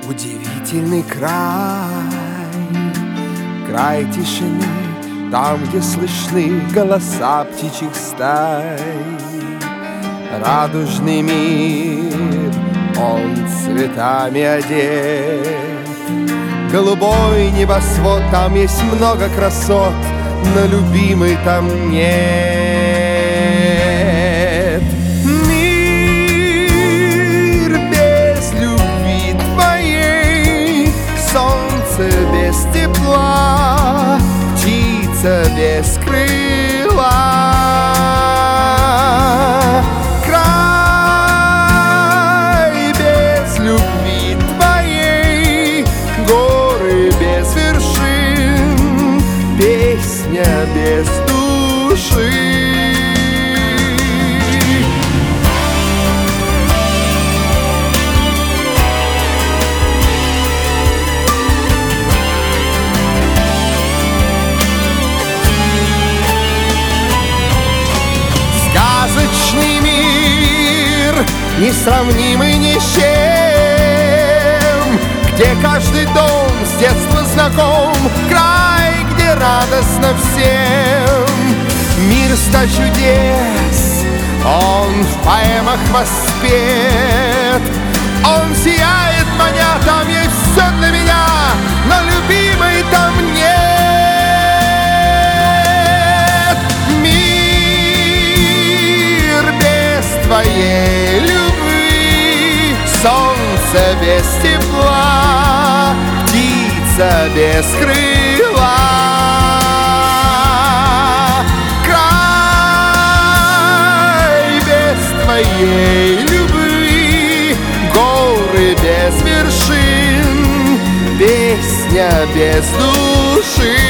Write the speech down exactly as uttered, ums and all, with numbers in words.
Удивительный край, край тишины, там, где слышны голоса птичьих стай. Радужный мир, он цветами одет, голубой небосвод, там есть много красот, но любимой там нет. Мир без любви твоей, солнце без тепла, птица без крыла. Край без любви твоей, горы без вершин, песня без души. Сказочный мир, несравнимый ни с чем, где каждый дом с детства знаком, край, где радостно всем. Мир ста чудес, он в поэмах воспет, он сияет, маня, там есть все для меня, но любимой там нет. Мир без твоей любви, солнце без тепла, птица без крыла. Край без твоей любви, горы без вершин, песня без души.